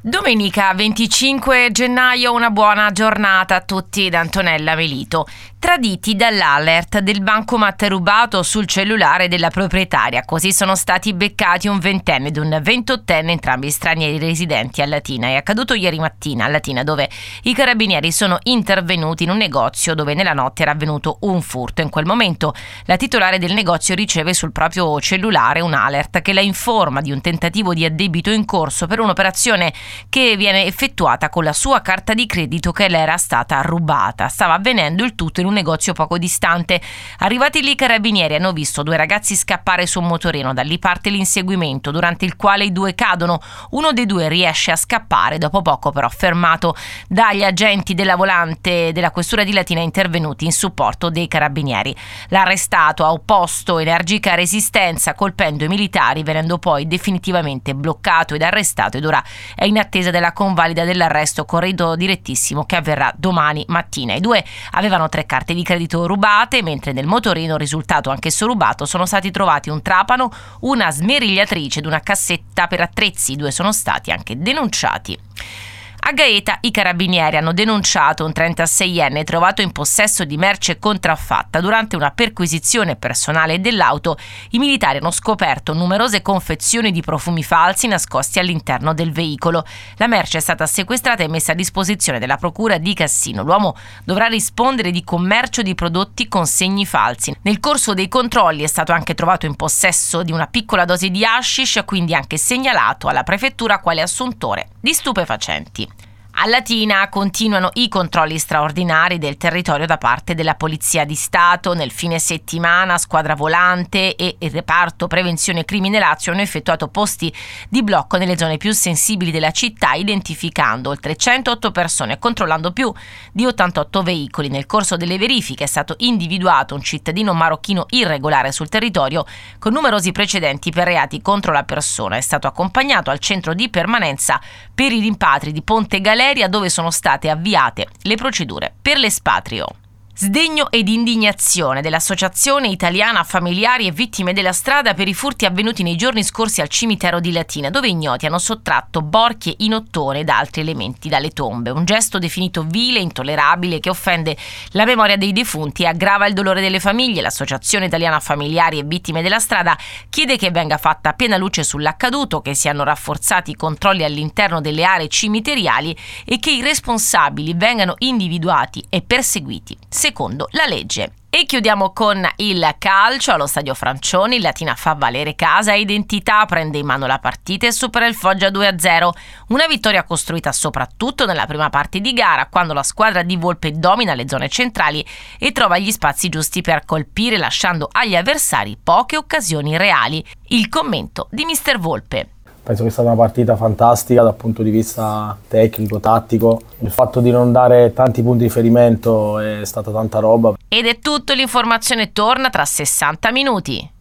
Domenica 25 gennaio, una buona giornata a tutti da Antonella Melito. Traditi dall'alert del bancomat rubato sul cellulare della proprietaria, così sono stati beccati un ventenne ed un 28enne, entrambi stranieri residenti a Latina. È accaduto ieri mattina a Latina, dove i carabinieri sono intervenuti in un negozio dove nella notte era avvenuto un furto. In quel momento la titolare del negozio riceve sul proprio cellulare un alert che la informa di un tentativo di addebito in corso per un'operazione che viene effettuata con la sua carta di credito che le era stata rubata. Stava avvenendo il tutto in un negozio poco distante. Arrivati lì, i carabinieri hanno visto due ragazzi scappare su un motorino. Da lì parte l'inseguimento, durante il quale i due cadono. Uno dei due riesce a scappare, dopo poco però fermato dagli agenti della volante della questura di Latina intervenuti in supporto dei carabinieri. L'arrestato ha opposto energica resistenza, colpendo i militari, venendo poi definitivamente bloccato ed arrestato, ed ora è in attesa della convalida dell'arresto con rito direttissimo che avverrà domani mattina. I due avevano 3 carte di credito rubate, mentre nel motorino, risultato anch'esso rubato, sono stati trovati un trapano, una smerigliatrice ed una cassetta per attrezzi. I due sono stati anche denunciati. A Gaeta i carabinieri hanno denunciato un 36enne trovato in possesso di merce contraffatta. Durante una perquisizione personale dell'auto, i militari hanno scoperto numerose confezioni di profumi falsi nascosti all'interno del veicolo. La merce è stata sequestrata e messa a disposizione della procura di Cassino. L'uomo dovrà rispondere di commercio di prodotti con segni falsi. Nel corso dei controlli è stato anche trovato in possesso di una piccola dose di hashish, quindi anche segnalato alla prefettura quale assuntore di stupefacenti. A Latina continuano i controlli straordinari del territorio da parte della Polizia di Stato. Nel fine settimana Squadra Volante e il reparto Prevenzione Criminalazio hanno effettuato posti di blocco nelle zone più sensibili della città, identificando oltre 108 persone e controllando più di 88 veicoli. Nel corso delle verifiche è stato individuato un cittadino marocchino irregolare sul territorio con numerosi precedenti per reati contro la persona. È stato accompagnato al centro di permanenza per i rimpatri di Ponte Galeria, dove sono state avviate le procedure per l'espatrio. Sdegno ed indignazione dell'Associazione Italiana Familiari e Vittime della Strada per i furti avvenuti nei giorni scorsi al cimitero di Latina, dove ignoti hanno sottratto borchie in ottone ed altri elementi dalle tombe. Un gesto definito vile e intollerabile che offende la memoria dei defunti e aggrava il dolore delle famiglie. L'Associazione Italiana Familiari e Vittime della Strada chiede che venga fatta piena luce sull'accaduto, che siano rafforzati i controlli all'interno delle aree cimiteriali e che i responsabili vengano individuati e perseguiti secondo la legge. E chiudiamo con il calcio. Allo stadio Francioni il Latina fa valere casa e identità, prende in mano la partita e supera il Foggia 2-0. Una vittoria costruita soprattutto nella prima parte di gara, quando la squadra di Volpe domina le zone centrali e trova gli spazi giusti per colpire, lasciando agli avversari poche occasioni reali. Il commento di mister Volpe: penso che è stata una partita fantastica dal punto di vista tecnico, tattico. Il fatto di non dare tanti punti di riferimento è stata tanta roba. Ed è tutto, l'informazione torna tra 60 minuti.